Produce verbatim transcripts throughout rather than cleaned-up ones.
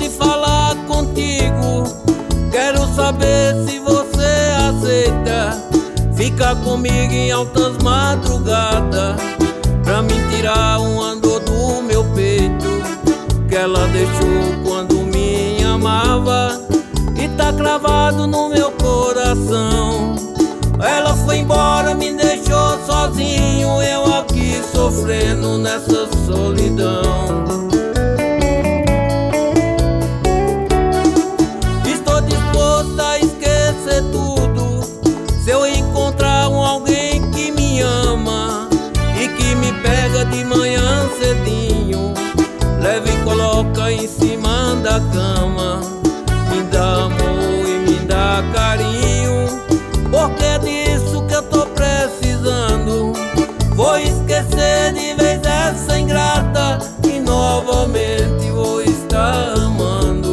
de falar contigo. Quero saber se você aceita ficar comigo em altas madrugadas, pra me tirar um andor do meu peito que ela deixou quando me amava e tá cravado no meu coração. Ela foi embora, me deixou sozinho, eu aqui sofrendo nessa solidão. Estou disposto a esquecer tudo se eu encontrar um alguém que me ama e que me pega de manhã cedinho, leva e coloca em cima da cama, me dá amor e me dá carinho, porque é disso que eu tô precisando. Vou esquecer de vez essa ingrata e novamente vou estar amando.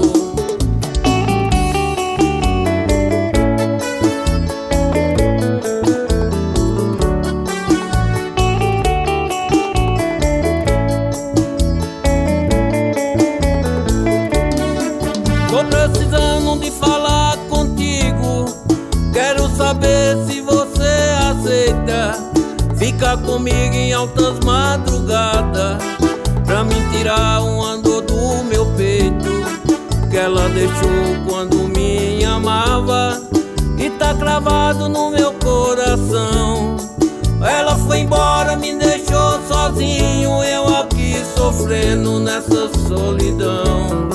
Tô precisando de falar contigo. Quero saber se você aceita ficar comigo em altas madrugadas, pra me tirar um andor do meu peito que ela deixou quando me amava e tá cravado no meu coração. Ela foi embora, me deixou sozinho, eu aqui sofrendo nessa solidão.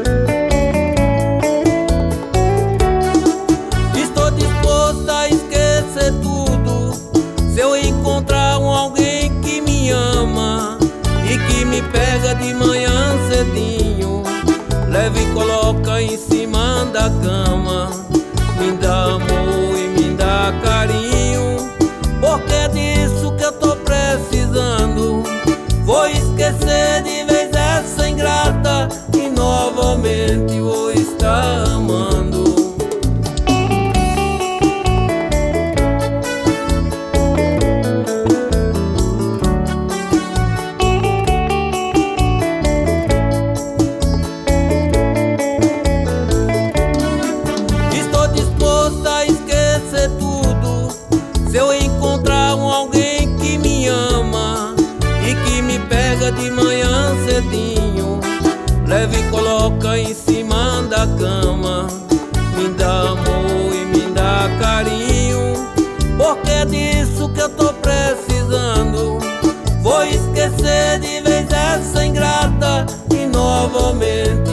Tudo se eu encontrar um alguém que me ama e que me pega de manhã cedinho, leva e coloca em cima da cama, me dá amor e me dá carinho, porque é disso que eu tô precisando. Vou esquecer de vez essa ingrata e novamente vou estar amando. Se eu encontrar um alguém que me ama e que me pega de manhã cedinho, leva e coloca em cima da cama, me dá amor e me dá carinho, porque é disso que eu tô precisando. Vou esquecer de vez essa ingrata e novamente